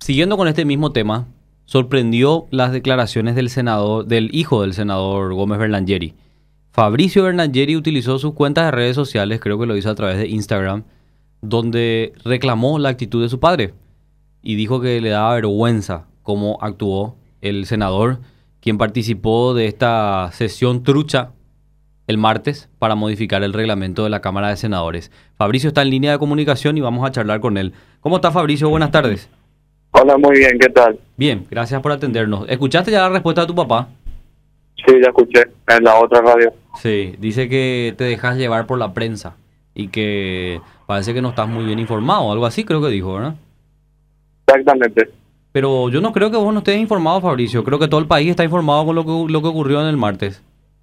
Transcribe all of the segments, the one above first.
Siguiendo con este mismo tema, sorprendió las declaraciones del hijo del senador Gómez Berlangeri. Fabricio Berlangeri utilizó sus cuentas de redes sociales, creo que lo hizo a través de Instagram, donde reclamó la actitud de su padre y dijo que le daba vergüenza cómo actuó el senador, quien participó de esta sesión trucha el martes para modificar el reglamento de la Cámara de Senadores. Fabricio está en línea de comunicación y vamos a charlar con él. ¿Cómo está, Fabricio? Buenas tardes. Hola, muy bien, ¿qué tal? Bien, gracias por atendernos. ¿Escuchaste ya la respuesta de tu papá? Sí, ya escuché en la otra radio. Sí, dice que te dejas llevar por la prensa y que parece que no estás muy bien informado, algo así creo que dijo, ¿verdad? Exactamente. Pero yo no creo que vos no estés informado, Fabricio. Creo que todo el país está informado con lo que ocurrió en el martes.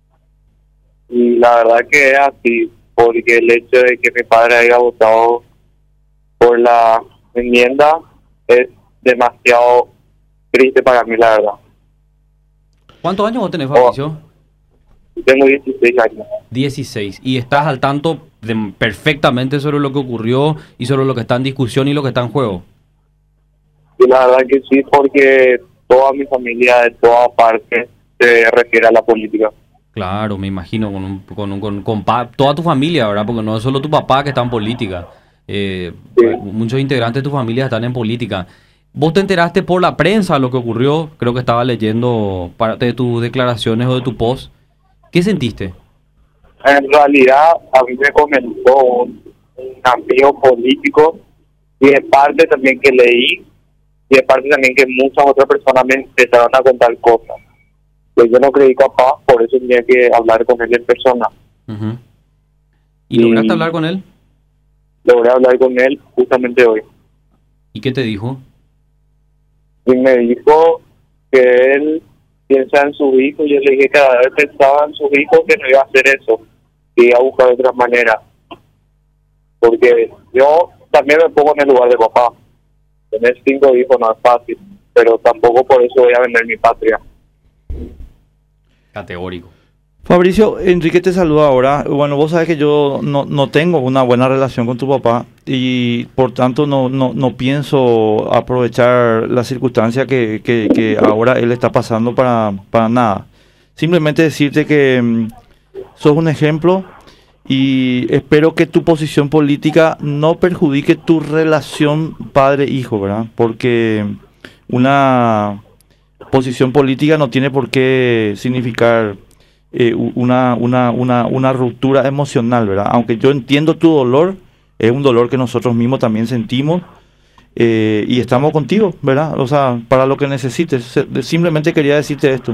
Y la verdad que es así, porque el hecho de que mi padre haya votado por la enmienda es demasiado triste para mí, la verdad. ¿Cuántos años vos tenés, Fabricio? Tengo 16 años. 16. Y estás al tanto perfectamente sobre lo que ocurrió y sobre lo que está en discusión y lo que está en juego. Y la verdad que sí, porque toda mi familia de todas partes se refiere a la política. Claro, me imagino, con toda tu familia, ¿verdad? Porque no es solo tu papá que está en política. Sí. Muchos integrantes de tu familia están en política. ¿Vos te enteraste por la prensa lo que ocurrió? Creo que estaba leyendo parte de tus declaraciones o de tu post. ¿Qué sentiste? En realidad, a mí me comentó un amigo político y de parte también que leí y de parte también que muchas otras personas me empezaron a contar cosas. Pues yo no creí capaz, por eso tenía que hablar con él en persona. Uh-huh. ¿Y lograste hablar con él? Logré hablar con él justamente hoy. ¿Y qué te dijo? Y me dijo que él piensa en sus hijos y yo le dije que cada vez pensaba en sus hijos que no iba a hacer eso, que iba a buscar de otra manera. Porque yo también me pongo en el lugar de papá. Tener 5 hijos no es fácil, pero tampoco por eso voy a vender mi patria. Categórico. Fabricio, Enrique te saluda ahora. Bueno, vos sabes que yo no tengo una buena relación con tu papá y por tanto no pienso aprovechar la circunstancia que ahora él está pasando para nada. Simplemente decirte que sos un ejemplo y espero que tu posición política no perjudique tu relación padre-hijo, ¿verdad? Porque una posición política no tiene por qué significar una ruptura emocional, ¿verdad? Aunque yo entiendo tu dolor, es un dolor que nosotros mismos también sentimos y estamos contigo, ¿verdad? O sea, para lo que necesites. Simplemente quería decirte esto.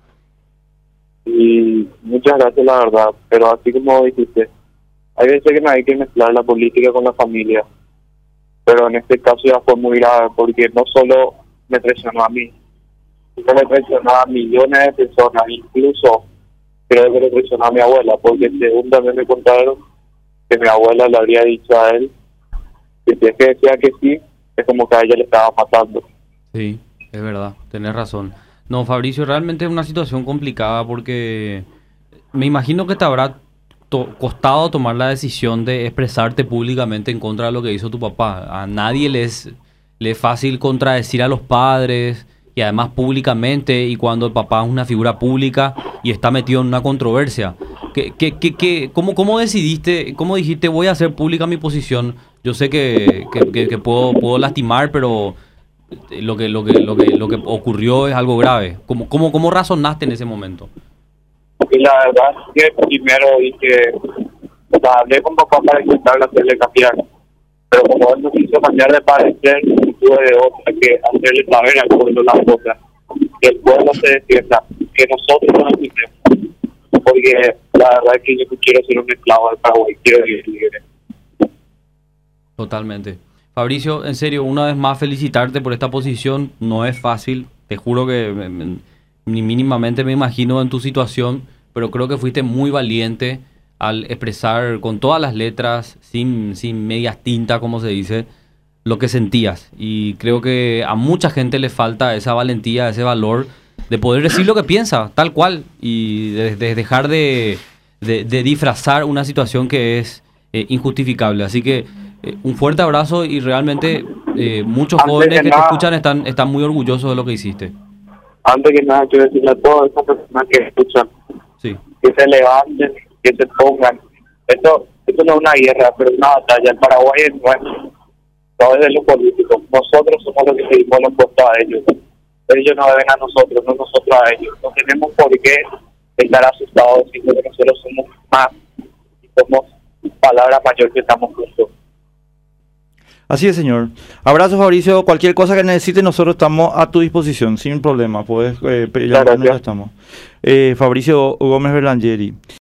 Y muchas gracias, la verdad, pero así como dijiste, hay veces que no hay que mezclar la política con la familia, pero en este caso ya fue muy grave porque no solo me traicionó a mí, sino le traicionó a millones de personas, incluso creo que le traicionó a mi abuela, porque según también me contaron que mi abuela le habría dicho a él que si es que decía que sí, es como que a ella le estaba matando. Sí, es verdad, tenés razón. No, Fabricio, realmente es una situación complicada porque me imagino que te habrá costado tomar la decisión de expresarte públicamente en contra de lo que hizo tu papá. A nadie le es fácil contradecir a los padres y además públicamente, y cuando el papá es una figura pública y está metido en una controversia. ¿Cómo decidiste, cómo dijiste voy a hacer pública mi posición? Yo sé que puedo lastimar, pero lo que ocurrió es algo grave. ¿Cómo razonaste en ese momento? Y la verdad es que primero dije, o sea, hablé con papá para intentar hacerle cambiar, pero como él no quiso cambiar de parecer, no tuve de otra que hacerle saber al pueblo las cosas, que el pueblo se defienda, que nosotros no nos quitemos, porque la verdad es que yo no quiero ser un esclavo del Paraguay, quiero vivir libre. Totalmente. Fabricio, en serio, una vez más felicitarte por esta posición. No es fácil, te juro que ni mínimamente me imagino en tu situación, pero creo que fuiste muy valiente al expresar con todas las letras, sin medias tintas, como se dice, lo que sentías. Y creo que a mucha gente le falta esa valentía, ese valor de poder decir lo que piensa, tal cual, y de dejar de disfrazar una situación que es injustificable. Así que Un fuerte abrazo y realmente muchos Antes jóvenes de que te nada- escuchan están muy orgullosos de lo que hiciste. Antes que nada, quiero decirle a todas esas personas que escuchan Sí, que se levanten, que se pongan. Esto no es una guerra, pero es una batalla. El Paraguay es nuestro, no es de los políticos. Nosotros somos los que seguimos los puestos a ellos. Ellos no deben a nosotros, no nosotros a ellos. No tenemos por qué estar asustados, sino que nosotros somos más y somos palabra mayor que estamos juntos. Así es, señor. Abrazo, Fabricio. Cualquier cosa que necesite, nosotros estamos a tu disposición, sin problema. Puedes llamarnos, ya estamos. Fabricio Gómez Berlangeri.